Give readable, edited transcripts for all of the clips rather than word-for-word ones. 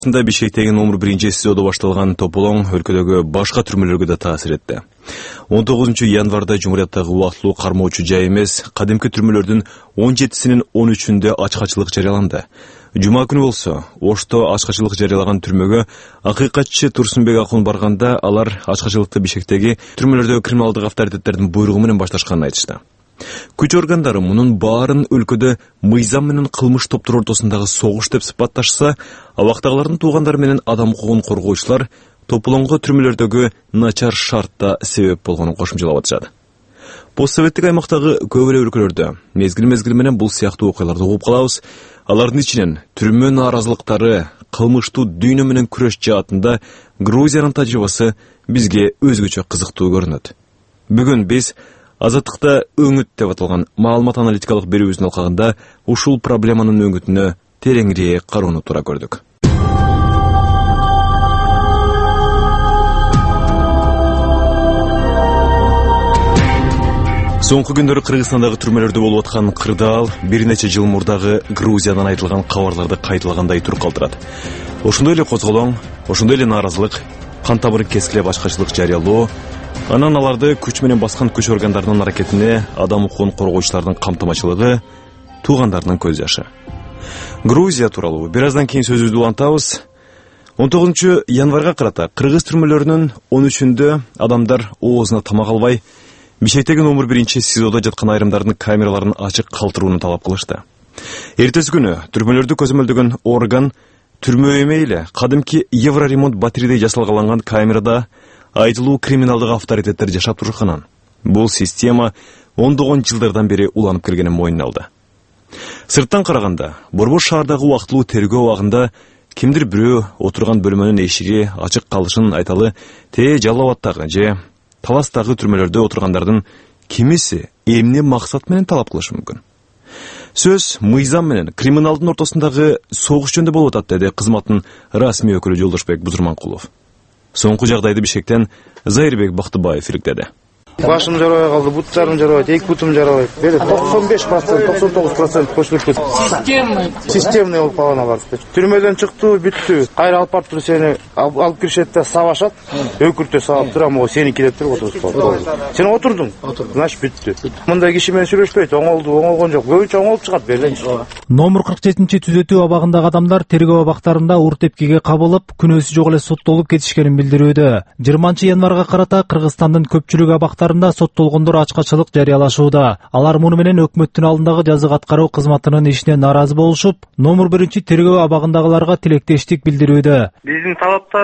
Бишкектеги номер 1-СИЗОдо башталган тополоң өлкөдөгү башка түрмөлөргө да таасир этти. 19 январда Жумурияттагы убактылуу кармоочу жай эмес, кадимки түрмөлөрдүн 17синин 13-үндө ачкачылык жарыяланды. Жума күнү болсо, Ошто ачкачылык жарыялаган түрмөгө акыйкатчы Турсунбек Акун барганда, алар ачкачылыкты Бишкектеги түрмөлөрдөгү криминалдык авторитеттердин буйругу менен башташканын айтышты. Күч органдары мунун баарын өлкөдө мыйзам менен кылмыш топтор ортосундагы согуш деп сыпатташса, абактагылардын туугандары менен адам укугун коргоочулар тополоңго түрмөлөрдөгү начар шартта себеп болгонун кошумчалап атышат. Постсоветтик аймактагы көп эле өлкөлөрдө мезгил менен бул сыяктуу окуяларды угуп калабыз. Алардын ичинен түрмө нааразылыктары, кылмыштуу дүйнө менен күрөш жаатында Грузиянын тажрыйбасы бизге өзгөчө кызыктуу көрүнөт. Бүгүн биз Азаттыкта өңүт деп аталган маалымат аналитикалык берүүбүздүн алкагында ушул проблеманын өңүтүнө тереңирээк кароону туура көрдүк. Соңку күндөрү Кыргызстандагы түрмөлөрдө болуп аткан кырдаал бир нече жыл мурдагы Грузиядан айтылган кабарларды кайталагандай туруп калтырат. Ошондой эле козголоң, ошондой эле нааразылык, кан тамырын кескилеп ачкачылык жарыялоо, анан аларды күч менен баскан күч органдарынын аракетине адам укугун коргоочулардын камтамачылыгы, туугандарынын көз жашы. Грузия тууралуу бир аздан кийин сөзүбүздү улантабыз. 19 январга карата кыргыз түрмөлөрүнүн 13-үндө адамдар оозуна тамак албай, Бишкектеги номер 1-СИЗОдо жаткан айрымдардын камераларын ачык калтырууну талап кылышты. Эртеси күнү түрмөлөрдү көзөмөлдөгөн орган түрмө эмейле кадимки Евроремонт батирейдей жасалгаланган камерада айтылуу криминалдык авторитеттер жашап турушканын. Бул система ондогон жылдардан бери уланып келгенин мойнуна алды. Сырттан караганда, Борбор шаардагы убактылуу тергөө убагында кимдир бирөө отурган бөлмөнүн эшиги ачык калышын айталы жалал абадтагы же Таластагы түрмөлөрдө отургандардын кимиси эмне максат менен талап кылышы мүмкүн. Сөз мыйзам менен криминалдын ортосундагы согуш жөнүндө болуп атат, деди кызматтын расмий өкүлү Жолдошбек Бузурманкулов. Соңку жагдайды Бишкектен Зайырбек Бактыбаев иликтеди. Башым жарабай калды, буттарым жарабайт, эки бутум жарабайт. Бери 95%, 99% көчүлүп Системный болуп калган алар. Түрмөдөн чыктуу, бүттү. Кайра алып барып туруп сени алып киришет да сабашат. Өкүртө сабап тура, могу сени кирип туруп отурушат. Сен отурдуң. Значит бүттү. Мындай киши менен сүйлөшпөйт, оңолгон жок. Көбүнчө оңолуп чыгат берленчи. Номер 47-түзөтүү абагындагы адамдар тергөө абактарында ур тепкиге кабылып, күнөөсү жок эле соттолуп кетишкенин билдирүүдө. 20 январга карата Кыргызстандын көпчүлүк абактарында соттолгондор ачкачылык жарыялашууда. Алар муну менен өкмөттүн алдындагы жазык аткаруу кызматынын ишине нааразы болушуп, номер 1-тергөө абагындагыларга тилектештик билдирүүдө. Биздин талаптар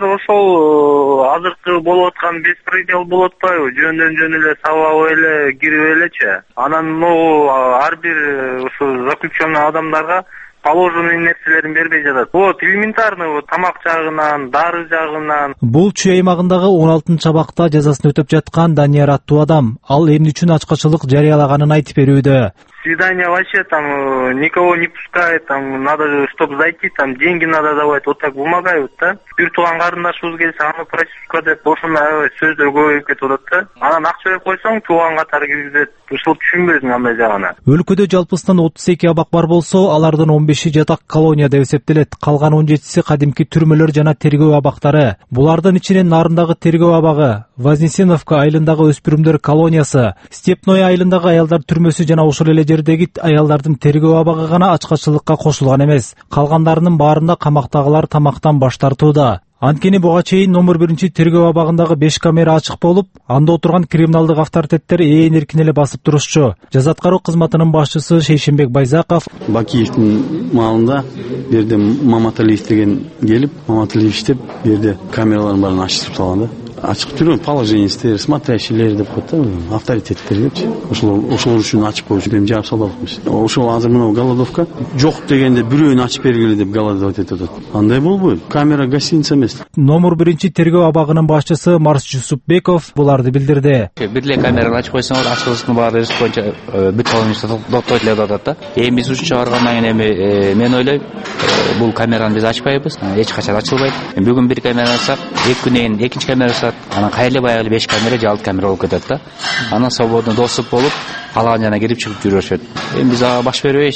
ошол азыркы болуп аткан беспредел болуп атпайбы? Жөндөн эле сабап эле кирип элечи. Анан ар бир ушу заключенный адамдарга положенный нерселерин бербей жатат. Вот элементарный тамак жагынан, дары жагынан. Бул Чүй аймагындагы 16 абакта жазасын өтөп жаткан Данияр аттуу адам. Ал эмне үчүн ачкачылык жарыялаганын айтып берүүдө. Свидание вообще там никого не пускает, там надо, чтобы зайти, там деньги надо давать, вот так вымогают, да? Бир тууган карындашыбыз келсе, аны проститутка деп, ошондой сөздөр көбөйүп кетип атат да. Анан акча берип койсоң, тууган катары киргизет. Ушул түшүнбөйсүң андай жагына. Өлкөдө жалпысынан 32 абак бар болсо, алардын 15-и жатак колония деп эсептелет. Калган 17-си кадимки түрмөлөр жана тергөө абактары. Булардын ичинен Нарындагы тергөө абагы, Вознесеновка айылындагы өспүрүмдөр колониясы, Степной айылындагы аялдар түрмөсү жана ошол эле жердеги аялдардын тергөө абагы гана ачкачылыкка кошулган эмес. Калгандарынын баарында камактагылар тамактан баш тартууда. Анткени буга чейин номер 1-тергөө абагындагы 5 камера ачык болуп, анда отурган криминалдык авторитеттер эркин эле басып турушчу. Жаза аткаруу кызматынын башчысы Шейшенбек Байзаков Бакиевдин маалында берде Маматалиев деген келип, Маматалиев иштеп, берде камераларын баарын ачтырып салган да. Ачык түрмө положениестер, смотрящийлер деп коет да, авторитеттер депчи. Ошолор үчүн ачып коюш эми жаап салабыз. Ошол азыр мына голодовка жок дегенде бирөөнү ачып бергиле деп голодовать этип атат. Андай болбойт. Камера гостиница эмес. Номер 1-тергөө абагынын башчысы Марс Жусупбеков буларды билдирди. Бир эле камераны ачып койсоңор, ачкычтын баары өз боюнча бүт колониясы токтойт эле деп атат да. Эми биз ушунча баргандан кийин эми мен ойлойм, бул камераны биз ачпайбыз. Эч качан ачылбайт. Бүгүн бир камера ачсак, 2 күндөн кийин экинчи камера ачсак, анан кайра баягы 5 камера же 6 камера болуп кетет да. Анан свободный доступ болуп, калаган жана кирип чыгып жүрүшөт. Эми биз ага баш бербейбиз.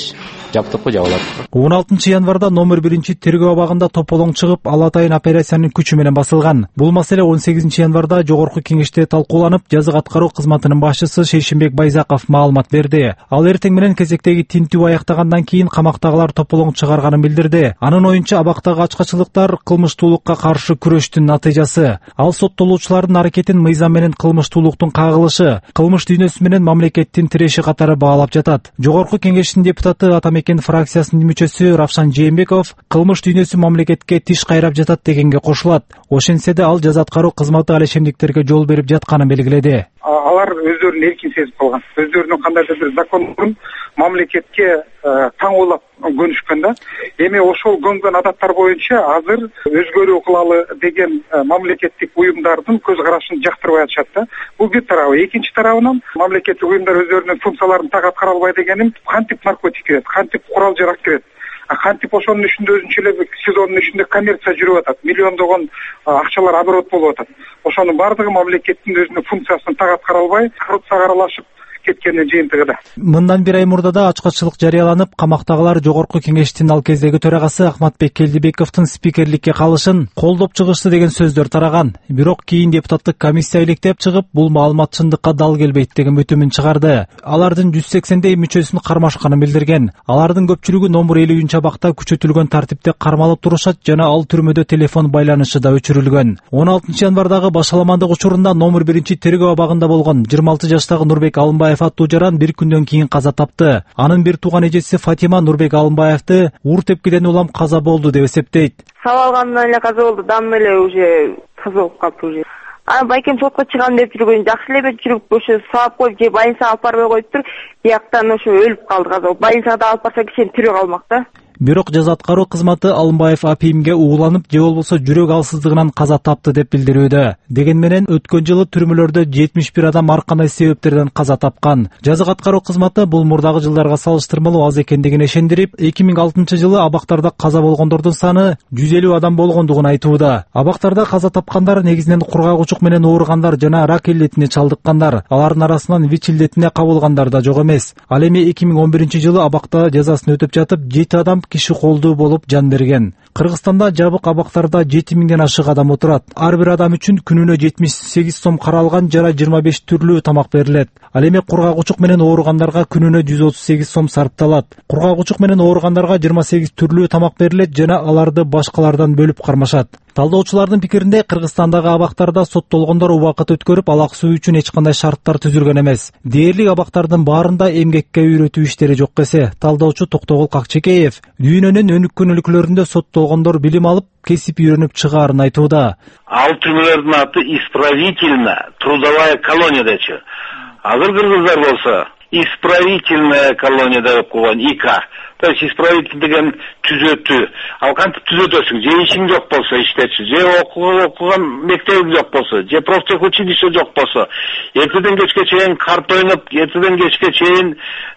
жаптыкпы жабылат. 16 январда номер 1 тергөө абагында тополоң чыгып, ала атайын операциянын күчү менен басылган. Бул маселе 18 январда жогорку кеңеште талкууланып, жазык аткаруу кызматынын башчысы Шейшенбек Байзаков маалымат берди. Ал эртең менен кезектеги тинтүү аяктагандан кийин камактагылар тополоң чыгарганын билдирди. Анын оюнча абактагы ачкачылыктар кылмыштуулукка каршы күрөштүн натыйжасы. Ал соттолуучулардын аракетин мыйзам менен кылмыштуулуктун кагылышы, кылмыш дүйнөсү менен мамлекеттин тиреши катары баалап жатат. Жогорку кеңештин депутаты Атамекен фракциясынын мүчөсү Равшан Жээнбеков кылмыш дүйнөсү мамлекетке тиш кайрап жатат дегенге кошулат. Ошентсе да ал жаза аткаруу кызматы алешемдиктерге жол берип жатканын белгиледи. Алар өздөрүн эркин сезип калган. Өздөрүнүн кандайдыр бир закон мурун мамлекетке таңоолап көнүшкөн да. Эми ошол көнгөн адаттар боюнча азыр өзгөрүү кылалы деген мамлекеттик уюмдардын көз карашын жактырбай атышат да. Бул бир тарабы. Экинчи тарабынан мамлекеттик уюмдар өздөрүнүн функцияларын так аткара албай дегеним кантип наркотик кирет, кантип курал жарак кирет. Кантип ошонун ичинде өзүнчө эле СИЗОнун ичинде коммерция жүрүп атат, миллиондогон акчалар оборот болуп атат. Ошонун баардыгы мамлекеттин өзүнүн функциясын так аткара албай, коррупцияга аралашып кеткенин жыйынтыгы да. Мындан бир ай мурда да ачкачылык жарыяланып, камактагылар жогорку кеңештин ал кездеги төрагасы Ахматбек Келдибековдун спикерликке калышын колдоп чыгышты деген сөздөр тараган. Бирок кийин депутаттык комиссия иликтеп чыгып, бул маалымат чындыкка дал келбейт деген бүтүмүн чыгарды. Алардын 180дей мүчөсүн кармашканын билдирген. Алардын көпчүлүгү номер 50 абакта күчөтүлгөн тартипте кармалып турушат жана ал түрмөдө телефон байланышы да өчүрүлгөн. 16 январдагы башаламандык учурунда номер 1 тергөө абагында болгон 26 жаштагы Нурбек Алымбаев аттуу жаран бир күндөн кийин каза тапты. Анын бир тууган эжеси Фатима Нурбек Алымбаевди ур тепкиден улам каза болду деп эсептейт. Сабалгандан эле каза болду, дам эле уже каза болуп калды уже. Байкем сотко чыгам деп жүргөн, жакшы эле жүрүп ошо сабап коюп же больницага алып барбай коюптур. Бияктан ошо өлүп калды каза. Больницада алып барса кишинин тирүү калмак да. Бирок жаза аткаруу кызматы Алымбаев апимге ууланып, же болбосо жүрөк алсыздыгынан каза тапты деп билдирүүдө. Деген менен өткөн жылы түрмөлөрдө 71 адам ар кандай себептерден каза тапкан. Жаза аткаруу кызматы бул мурдагы жылдарга салыштырмалуу аз экендигин ишендирип, 2006 жылы абактарда каза болгондордун саны 150 адам болгондугун айтууда. Абактарда каза тапкандар негизинен кургак менен ооругандар жана рак илдетине чалдыккандар. Алардын арасынан ВИЧ илдетине кабылгандар да жок эмес. Ал эми 2011 жылы абакта жазасын өтөп жатып, 7 адам киши колдуу болуп жан берген. Кыргызстанда жабык абактарда 7000ден ашык адам отурат. Ар бир адам үчүн күнүнө 78 сом каралган жара 25 түрлүү тамак берилет. Ал эми кургак учук менен ооругандарга күнүнө 138 сом сарпталат. Кургак учук менен ооругандарга 28 түрлүү тамак берилет жана аларды башкалардан бөлүп кармашат. Талдоочулардын пикиринде Кыргызстандагы абактарда соттолгондор убакыт өткөрүп, алаксуу үчүн эч кандай шарттар түзүлгөн эмес. Дээрлик абактардын баарында эмгекке үйрөтүү иштери жок эсе. Талдоочу Токтогул Какчекеев дүйнөнүн өнүккөн өлкөлөрүндө соттолгондор билим алып, кесип үйрөнүп чыгаарын айтууда. Ал түрмөлөрдүн аты исправительная трудовая колония дечи. Азыр кыргыздар болсо исправительная колония деп койгон ИК. То есть исправитель деген түзөтүү. Ал кантип түзөтөсүң? Же ишиң жок болсо иштечи, же окуган мектебиң жок болсо, же профтехучилище жок болсо, эртеден кечке чейин карта ойноп, эртеден кечке чейин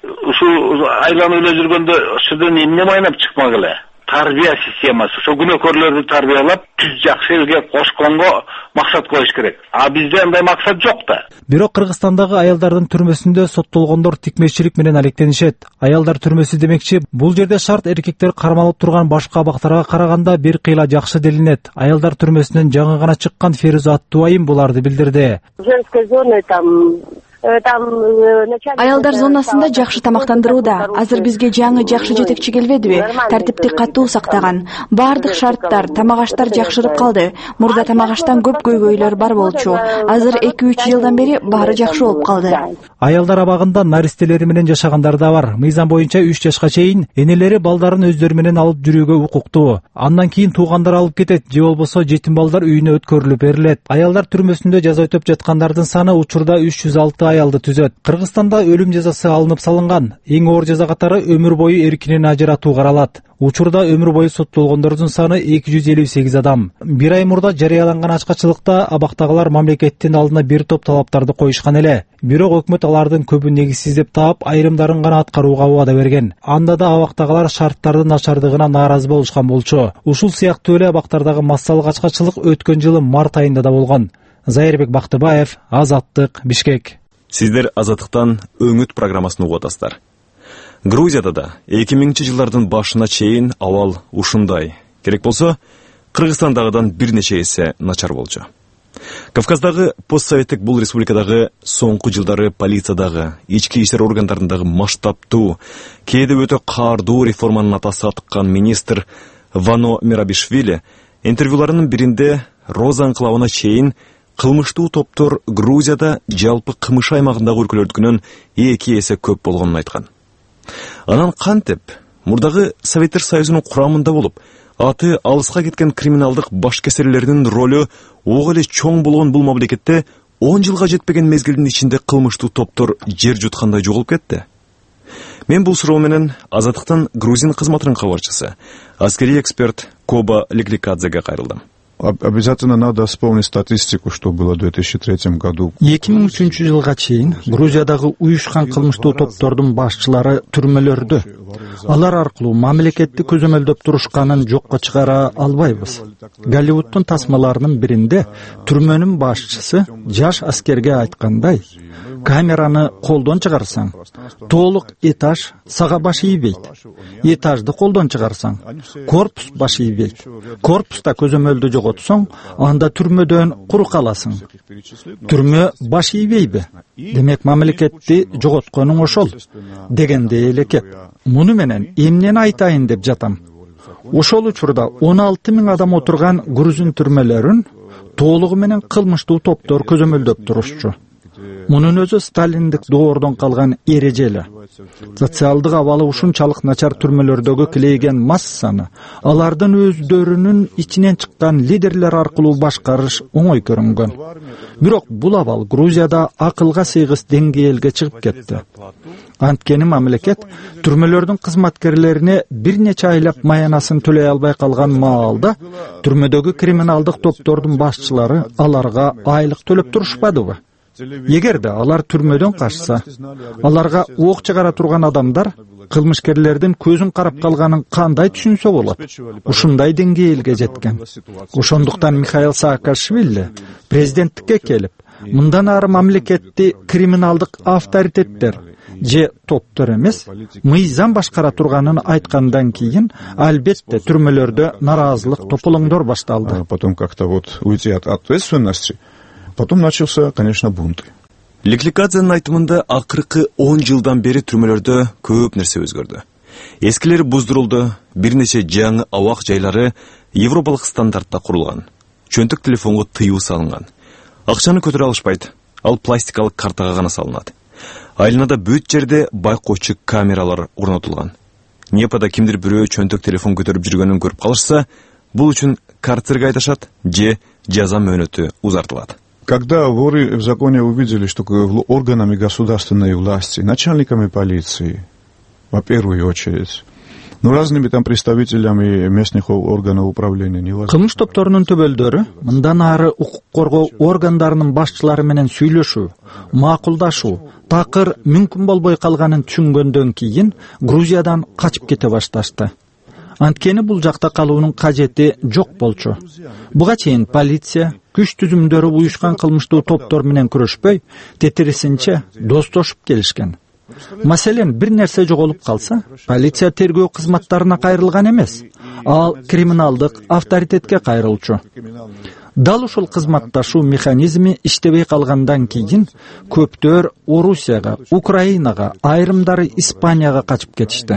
ушул айланып эле жүргөндө ошодон эмне майнап чыкмак эле? Тарбия системасы. Ошо күнөөкөрлөрдү тарбиялап, түз жакшы элге кошконго максат коюш керек. А бизде андай максат жок да. Бирок Кыргызстандагы аялдардын түрмөсүндө соттолгондор тикмечилик менен алектенишет. Аялдар түрмөсү демекчи, бул жерде шарт эркектер кармалып турган башка абактарга караганда бир кыйла жакшы делинет. Аялдар түрмөсүнөн жаңы гана чыккан Феруза Аттуайым буларды билдирди. Аялдар зонасында жакшы тамактандырууда. Азыр бизге жаңы жакшы жетекчи келбедиби? Тартипти катуу сактаган. Бардык шарттар, тамак-аштар жакшырып калды. Мурда тамак-аштан көп көйгөйлөр бар болчу. Азыр 2-3 жылдан бери баары жакшы болуп калды. Аялдар абагында наристелери менен жашагандар да бар. Мыйзам боюнча 3 жашка чейин энелери балдарын өздөрү менен алып жүрүүгө укуктуу. Андан кийин туугандар алып кетет, же болбосо жетим балдар үйүнө өткөрүлүп берилет. Аялдар түрмөсүндө жаза өтөп жаткандардын саны учурда 306 аялды түзөт. Кыргызстанда өлүм жазасы алынып салынган. Эң оор жаза катары өмүр бою эркинен ажыратуу каралат. Учурда өмүр бою соттолгондордун саны 258 адам. Бир ай мурда жарыяланган ачкачылыкта абактагылар мамлекеттин алдына бир топ талаптарды коюшкан эле. Бирок өкмөт алардын көбүн негизсиз деп таап, айрымдарын гана аткарууга убада берген. Анда да абактагылар шарттардын начардыгына нааразы болушкан болчу. Ушул сыяктуу эле абактардагы массалык ачкачылык өткөн жылы март айында да болгон. Зайырбек Бактыбаев, Азаттык, Бишкек. Сиздер Азаттыктан Өңүт программасын угуп атасыздар. Грузияда да 2000-жылдардын башына чейин абал ушундай. Керек болсо, Кыргызстандагыдан бир нече эсе начар болчу. Кавказдагы постсоветтик бул республикадагы соңку жылдары полициядагы, ички иштер органдарындагы масштабтуу, кээде өтө каардуу реформанын атасы атыккан министр Вано Мерабишвили интервьюларынын биринде Роза анклавына чейин кылмыштуу топтор Грузияда жалпы кымыш аймагындагы өлкөлөрдүкүнөн 2 эсе көп болгонун айткан. Анан кантип мурдагы Советтер Союзунун курамында болуп, аты алыска кеткен криминалдык башкесерлердин ролу ого эле чоң болгон бул мамлекетте 10 жылга жетпеген мезгилдин ичинде кылмыштуу топтор жер жуткандай жоголуп кетти? Мен бул суроо менен Азаттыктан Грузин кызматынын кабарчысы, аскерий эксперт Коба Лигликадзеге кайрылдым. Обязательно надо вспомнить статистику, что было в 2003 году. 2003 жылга чейин Грузиядагы уюшкан кылмыштуу топтордун башчылары түрмөлөрдө. Алар аркылуу мамлекетти көзөмөлдөп турушканын жокко чыгара албайбыз. Голливуддун тасмаларынын биринде түрмөнүн башчысы жаш аскерге айткандай, камераны колдон чыгарсаң, толук этаж сага баш ийбейт. Этажды колдон чыгарсаң, корпус баш ийбейт. Корпуста көзөмөлдү жоготсоң, анда түрмөдөн куру каласың. Түрмө баш ийбейби? Демек мамлекетти жоготконуң ошол дегендей эле кеп. Муну менен эмнени айтайын деп жатам. Ошол учурда 16 000 адам отурган Грузин түрмөлөрүн толугу менен кылмыштуу топтор көзөмөлдөп турушчу. Мунун өзү сталиндик доордон калган эреже эле. Социалдык абалы ушунчалык начар түрмөлөрдөгү килейген массаны алардын өздөрүнүн ичинен чыккан лидерлер аркылуу башкарыш оңой көрүнгөн. Бирок бул абал Грузияда акылга сыйгыс деңгээлге чыгып кетти. Анткени мамлекет түрмөлөрдүн кызматкерлерине бир нече айлап маянасын төлөй албай калган маалда түрмөдөгү криминалдык топтордун башчылары аларга айлык төлөп турушпадыбы? Эгерде алар түрмөдөн качса, аларга ок чыгара турган адамдар кылмышкерлердин көзүн карап калганын кандай түшүнсө болот? Ушундай деңгээлге жеткен. Ошондуктан Михаил Саакашвили президенттикке келип, мындан ары мамлекетти криминалдык авторитеттер же топтор эмес, мыйзам башкара турганын айткандан кийин, албетте түрмөлөрдө наразылык тополоңдор башталды. Потом как-то вот уйти от ответственности. Потом начался, конечно, бунт. Лигликадзенин айтымында акыркы 10 жылдан бери түрмөлөрдө көп нерсе өзгөрдү. Эскилери буздурулду, бир нече жаңы абак жайлары европалык стандартта курулган. Чөнтөк телефонго тыюу салынган. Акчаны көтөрө алышпайт, ал пластикалык картага гана салынат. Айланада бүт жерде байкоочу камералар орнотулган. Непада кимдир бирөө чөнтөк телефон көтөрүп жүргөнүн көрүп калышса, бул үчүн карцерге айдашат же жаза мөөнөтү узартылат. Когда воры в законе увидели, что органами государственной власти, начальниками полиции, во первую очередь, разными там представителями местных органов управления невозможно. Кылмыш топторунун төбөлдөрү мындан ары укук коргоо органдарынын башчылары менен сүйлөшүү, макулдашуу, такыр мүмкүн болбой калганын түшүнгөндөн кийин Грузиядан качып кете башташты. Анткени бул жакта калуунун кажети жок болчу. Буга чейин полиция, күч түзүмдөрү уюшкан кылмыштуу топтор менен күрөшпөй, тетирисинче достошуп келишкен. Маселен, бир нерсе жоголуп калса, полиция тергөө кызматтарына кайрылган эмес, ал криминалдык авторитетке кайрылчу. Дал ушул кызматташуу механизми иштебей калгандан кийин көптөр Орусияга, Украинага, айрымдары Испанияга качып кетишти.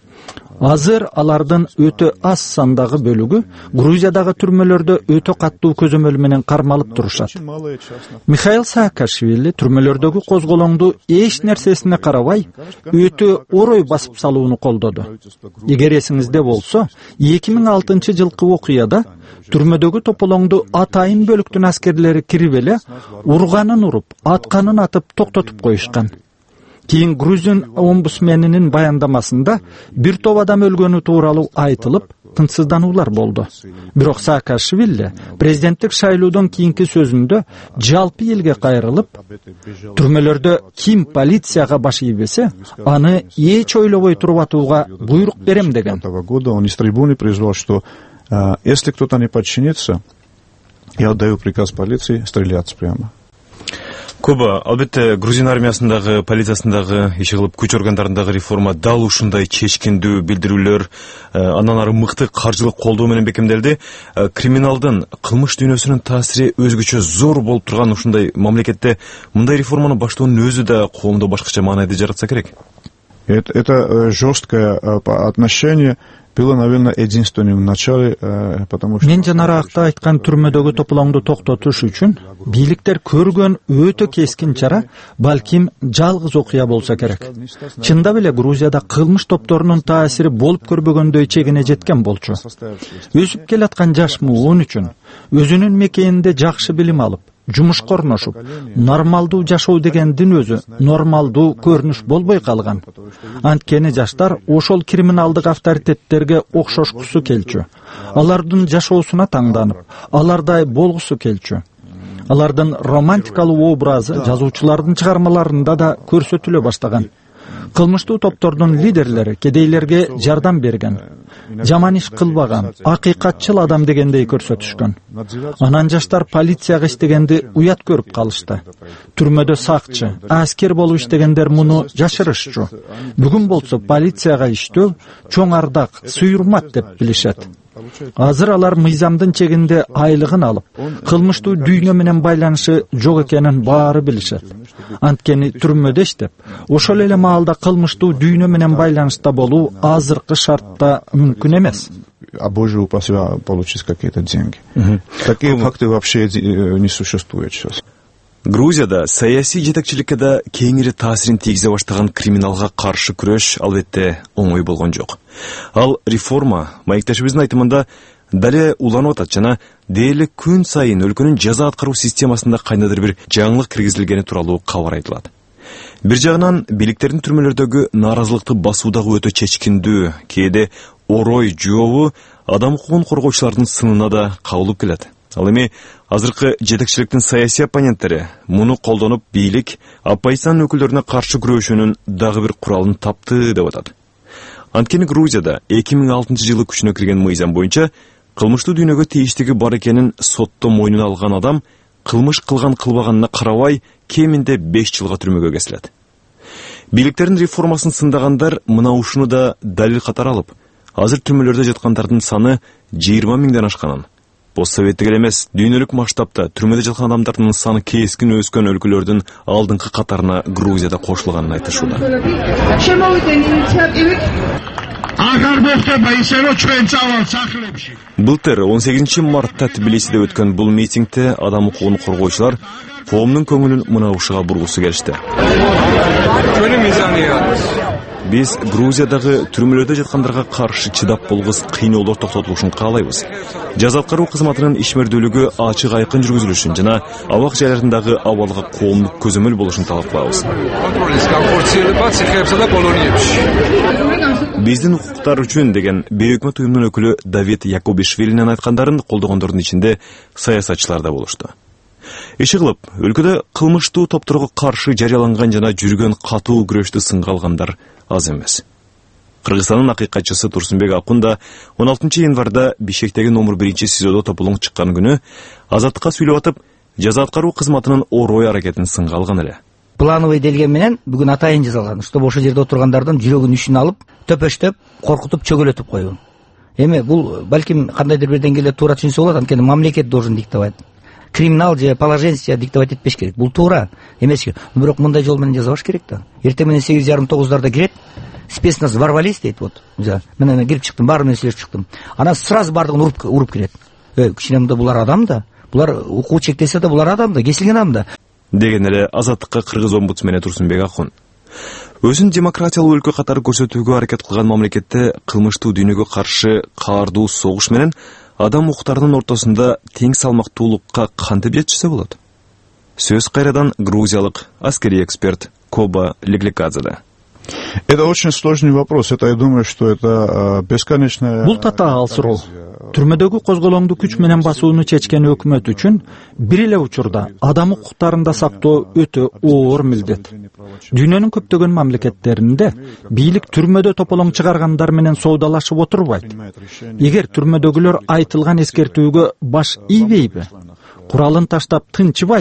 Азыр алардын өтө аз сандагы бөлүгү Грузиядагы түрмөлөрдө өтө каттуу көзөмөл менен кармалып турушат. Михаил Саакашвили түрмөлөрдөгү козголоңду эч нерсесине карабай, өтө орой басып салууну колдоду. Эгер эсиңизде болсо, 2006 жылкы окуяда түрмөдөгү тополоңду атайын бөлүктүн аскерлери кирип эле урганын уруп, атканын атып токтотуп коюшкан. Кийин Грузин омбудсменинин баяндамасында бир топ адам өлгөнү тууралуу айтылып, тынчсыздануулар болду. Бирок Саакашвили президенттик шайлоодон кийинки сөзүндө жалпы элге кайрылып, түрмөлөрдө ким полицияга баш ийбесе, аны эч ойлобой туруп атууга буйрук берем деген. Он из трибуны призвал, что если кто-то не подчинится, я отдаю приказ полиции стреляться прямо. Коба, албетте, Грузин армиясындагы, полициясындагы, иши кылып күч органдарындагы реформа дал ушундай чечкиндүү билдирүүлөр, андан ары мыкты каржылык колдоо менен бекемделди. Криминалдын, кылмыш дүйнөсүнүн таасири өзгөчө зор болуп турган ушундай мамлекетте мындай реформаны баштоонун өзү да коомдо башкача маанайды жаратса керек. Это жесткое отношение было, наверное, единственным в начале, потому что... Мен жанаракта айткан түрмөдөгү тополоңду токтотуш үчүн бийликтер көргөн өтө кескин чара балким жалгыз окуя болсо керек. Чындап эле Грузияда кылмыш топторунун таасири болуп көрбөгөндөй чегине жеткен болчу. Өсүп келаткан жаш муун үчүн өзүнүн мекенинде жакшы билим алып, жумушка орношуп, нормалдуу жашоо дегендин өзү нормалдуу көрүнүш болбой калган. Анткени жаштар ошол криминалдык авторитеттерге окшошкусу келчү. Алардын жашоосуна таңданып, алардай болгусу келчү. Алардын романтикалуу образы жазуучулардын чыгармаларында да көрсөтүлө баштаган. Кылмыштуу топтордун лидерлери кедейлерге жардам берген, жаман иш кылбаган, акыйкатчыл адам дегендей көрсөтүшкөн. Анан жаштар полицияга иштегенди уят көрүп калышты. Түрмөдө сакчы, аскер болуп иштегендер муну жашырышчу. Бүгүн болсо полицияга иштөө чоң ардак, суйурмат деп билишет. Азыр алар мыйзамдын чегинде айлыгын алып, кылмыштуу дүйнө менен байланышы жок экенин баары билишет. Анткени түрмөдө иштеп, ошол эле маалда кылмыштуу дүйнө менен байланышта болуу азыркы шартта мүмкүн эмес. А боже упаси получить какие-то деньги. Такие факты вообще не существуют сейчас. Грузияда саясий жетекчиликке да кеңири таасирин тийгизе баштаган криминалга каршы күрөш албетте оңой болгон жок. Ал реформа маектешибиздин айтымында дале уланып атат жана дээрлик күн сайын өлкөнүн жаза аткаруу системасында кайнадыр бир жаңылык киргизилгени тууралуу кабар айтылат. Бир жагынан бийликтердин түрмөлөрдөгү нааразылыкты басуудагы өтө чечкиндүү, кээде орой жообу адам укугун коргоочулардын сынына да кабылып келет. Ал эми азыркы жетекчиликтин саясий оппоненттери муну колдонуп бийлик оппозициянын өкүлдөрүнө каршы күрөшүүнүн дагы бир куралын тапты деп атат. Анткени Грузияда 2006 жылы күчүнө кирген мыйзам боюнча кылмыштуу дүйнөгө тийиштиги бар экенин сотто мойнуна алган адам кылмыш кылган кылбаганына карабай кеминде 5 жылга түрмөгө кесилет. Бийликтердин реформасын сындагандар мына ушуну да далил катары алып, азыр түрмөлөрдө жаткандардын саны 20 миңден ашканын. Постсоветтик эмес, дүйнөлүк масштабта түрмөдө жаткан адамдардын саны кескин өскөн өлкөлөрдүн алдыңкы катарына Грузияда кошулганын айтышууда. Былтыр 18 мартта Тбилисиде өткөн бул митингде адам укугун коргоочулар коомдун көңүлүн мына ушуга бургусу келишти. Биз Грузиядагы түрмөлөрдө жаткандарга каршы чыдап болгус кыйноолор токтотулушун каалайбыз. Жаза аткаруу кызматынын ишмердүүлүгү ачык айкын жүргүзүлүшүн жана абак жайларындагы абалга коомдук көзөмөл болушун талап кылабыз. Биздин укуктар үчүн деген бейөкмөт уюмдун өкүлү Давид Якубишвилинин айткандарын колдогондордун ичинде саясатчылар да болушту. Иши кылып, өлкөдө кылмыштуу топторго каршы жарыяланган жана жүргөн катуу күрөштү сынга алгандар аз эмес. Кыргызстандын акыйкатчысы Турсунбек Акун да 16 январда Бишкектеги номер 1 СИЗОдо тополоң чыккан күнү азаттыкка сүйлөп атып, жаза аткаруу кызматынын орой аракетин сынга алган эле. Плановый делген менен бүгүн атайын жазалган, чтобы ошол жерде отургандардын жүрөгүнүн ишин алып, төпөштөп, коркутуп, чөгөлөтүп коюу. Эми бул балким кандайдыр бир деңгээлде туура түшүнсө болот, анткени мамлекет должен диктовать. Криминал же положение диктовать этпеш керек. Бул туура эмес. Бирок мындай жол менен жазабаш керек да. Эртең менен 8:30-9:00 кирет. Спецназ ворвались дейт, вот. Мен кирип чыктым, баары менен сүйлөшүп чыктым. Анан сразу бардыгын уруп кирет. Кичине мында булар адам да. Булар укугу чектесе да булар адам да, кесилген адам да. Деген эле азаттыкка кыргыз омбудсмени Турсунбек Акун. Өзүн демократиялуу өлкө катары көрсөтүүгө аракет кылган мамлекетте кылмыштуу дүйнөгө каршы каардуу согуш менен адам укуктарынын ортосунда тең салмактуулукка кантип жетишсе болот? Сөз кайрадан грузиялык аскерий эксперт Коба Легликадзе. Это очень сложный вопрос. Это, я думаю, что это бесконечная... Бул татаал суроо. Түрмөдөгү козголоңду күч менен басууну чечкен өкмөт үчүн бир эле учурда адам укуктарында сактоо өтө оор милдет. Дүйнөнүн көптөгөн мамлекеттеринде бийлик түрмөдө тополоң чыгаргандар менен соодалашып отурбайт. Эгер түрмөдөгүлөр айтылган эскертүүгө баш ийбейби, куралын таштап тынчыбайбы,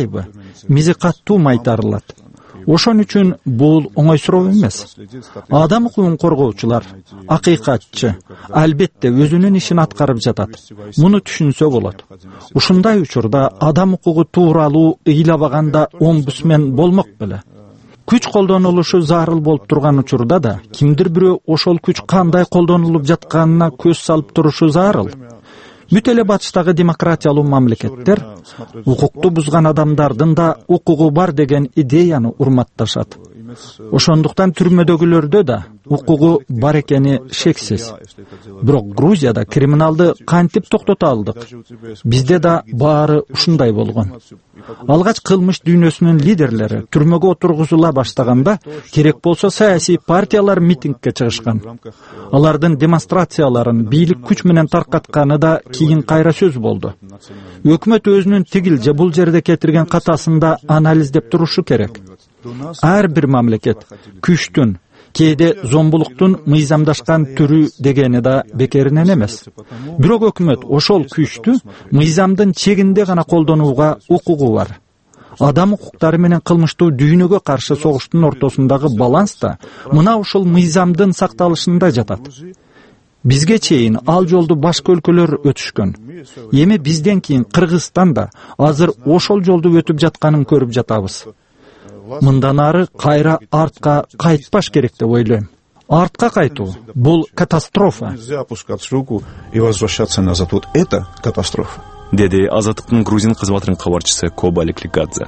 мизи каттуу майтарылат. Ошон үчүн бул оңой суроо эмес. Адам укугун коргоочулар, акыйкатчы, албетте өзүнүн ишин аткарып жатат. Муну түшүнсө болот. Ушундай учурда адам укугу тууралуу ыйлабаганда омбудсмен болмок беле. Күч колдонулушу зарыл болуп турган учурда да кимдир бирөө ошол күч кандай колдонулуп жатканына көз салып турушу зарыл. Бүт эле батыштагы демократиялуу мамлекеттер укукту бузган адамдардын да укугу бар деген идеяны урматташат. Ошондуктан түрмөдөгүлөрдө да укугу бар экени шексиз. Бирок Грузияда криминалды кантип токтото алдык? Бизде да баары ушундай болгон. Алгач кылмыш дүйнөсүнүн лидерлери түрмөгө отургузула баштаганда керек болсо саясий партиялар митингге чыгышкан. Алардын демонстрацияларын бийлик күч менен таркатканы да кийин кайра сөз болду. Өкмөт өзүнүн тигил же бул жерде кетирген катасын да анализдеп турушу керек. Ар бир мамлекет күчтүн, кээде зомбулуктун мыйзамдашкан түрү дегени да бекеринен эмес. Бирок өкмөт ошол күчтү мыйзамдын чегинде гана колдонууга укугу бар. Адам укуктары менен кылмыштуу дүйнөгө каршы согуштун ортосундагы баланс да мына ушул мыйзамдын сакталышында жатат. Бизге чейин ал жолду башка өлкөлөр өтүшкөн. Эми бизден кийин Кыргызстан да азыр ошол жолду өтүп жатканын көрүп жатабыз. Мындан ары кайра артка кайтпаш керек деп ойлойм. Артка кайтуу бул катастрофа. Нельзя опускать руку и возвращаться назад. Вот это катастрофа. Деди Азаттыктын грузин кызматынын кабарчысы Кобали Кликадзе.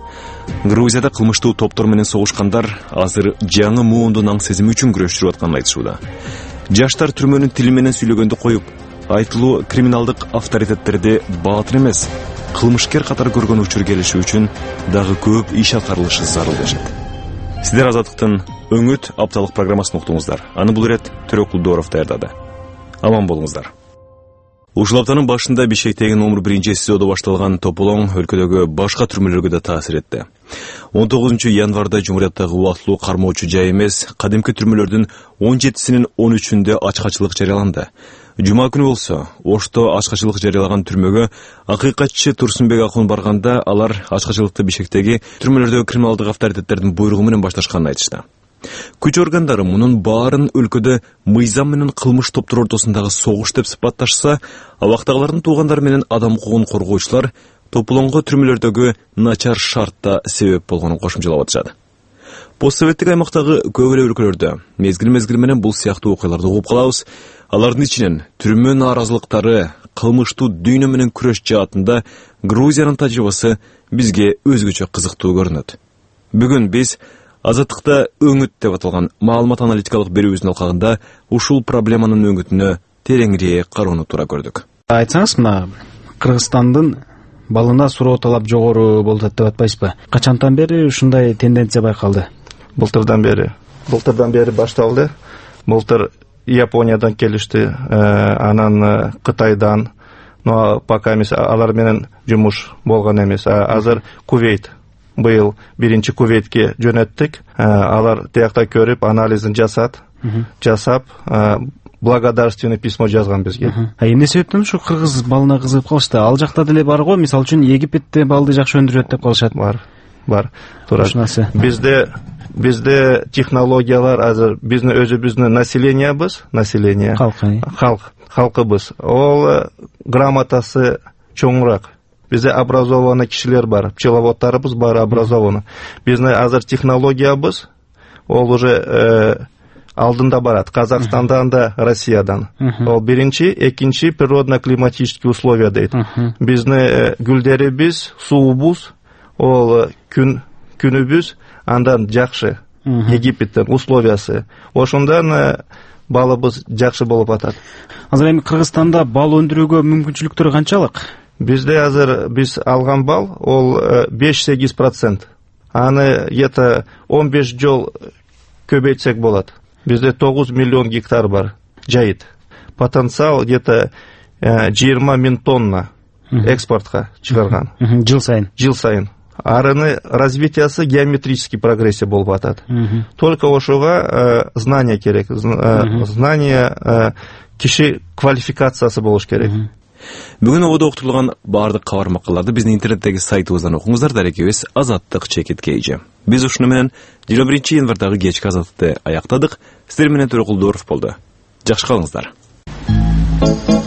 Грузияда кылмыштуу топтор менен согушкандар азыр жаңы муундун аң сезими үчүн күрөшүп атканын айтышууда. Жаштар түрмөнүн тили менен сүйлөгөндү коюп, айтылуу криминалдык авторитеттерди баатыр эмес, кылмышкер катары көргөн учур келиши үчүн дагы көп иш аткарылышы зарыл дешет. Сиздер Азаттыктын өңүт апталык программасын уктуңуздар. Аны бул ирет Төрөк Кулдоров даярдады. Аман болуңуздар. Ушул аптанын башында Бишкектеги номер 1-сезондо башталган тополоң өлкөдөгү башка түрмөлөргө да таасир этти. 19 январда Жумурияттагы убактылуу кармоочу жай эмес, кадимки түрмөлөрдүн 17-синин 13-үндө ачкачылык жарыяланды. Жума күнү болсо, Ошто ачкачылык жарыялаган түрмөгө акыйкатчы Турсунбек Акун барганда, алар ачкачылыкты Бишкектеги түрмөлөрдөгү криминалдык авторитеттердин буйругу менен башташканын айтышты. Күч органдары мунун баарын өлкөдө мыйзам менен кылмыш топтор ортосундагы согуш деп сыпатташса, абактагылардын туугандары менен адам укугун коргоочулар тополоңго түрмөлөрдөгү начар шартта себеп болгонун кошумчалап атышат. Постсоветтик аймактагы көп эле өлкөлөрдө мезгил менен бул сыяктуу окуяларды угуп калабыз. Алардын ичинен түрмө нааразылыктары, кылмыштуу дүйнө менен күрөш жаатында Грузиянын тажрыйбасы бизге өзгөчө кызыктуу көрүнөт. Бүгүн биз Азаттыкта өңүт деп аталган маалымат аналитикалык берүүбүздүн алкагында ушул проблеманын өңүтүнө тереңирээк кароону туура көрдүк. Айтсаңыз, мына Кыргызстандын балына суроо талап жогору болот деп атпайсызбы? Качантан бери ушундай тенденция байкалды? Былтырдан бери башталды. Былтыр Япониядан келишти, анан Кытайдан, но пока эмес алар менен жумуш болгон эмес. Азыр Кувейт, быйыл биринчи Кувейтке жөнөттүк. Алар тиякта көрүп, анализин жасап, благодарственный письмо жазган бизге. Эмне себептен ушу кыргыз балына кызыгып калышты? Ал жакта деле бар го, мисалы үчүн Египетте балды жакшы өндүрөт деп калышат. Бар. Туура. Бизде технологиялар азыр биздин өзүбүздүн население, халкыбыз. Ол грамотасы чоңураак. Бизде образованный кишилер бар, пчеловодтарыбыз бар образованный. Биздин азыр технологиябыз ол уже алдында барат. Казакстандан да, Россиядан. Ол биринчи, экинчи природно-климатические условия дейт. Биздин гүлдерибиз, суубуз, ол күнүбүз андан жакшы. Египеттин условиясы. Ошондан балыбыз жакшы болуп атат. Азыр эми Кыргызстанда бал өндүрүүгө мүмкүнчүлүктөр канчалык? Бизде азыр биз алган бал ол 5-8%. Аны где-то 15 жол көбөйтсек болот. Бизде 9 миллион гектар бар, жайыт. Потенциал где-то 20 миң тонна экспортко чыгарган. Жыл сайын. Арыны развитиясы геометрический прогрессия болуп атат. Только ошого знания керек. Знания, киши квалификациясы болуш керек. Бүгүн ободо уктурулган баардык кабар макалларды биздин интернеттеги сайтыбыздан окуңуздар. Дарекебиз Азаттык чекит кейжи. Биз ушуну менен 21 январдагы кечки азаттыкты аяктадык. Сиздер менен Төрөкулдууров болду. Жакшы калыңыздар.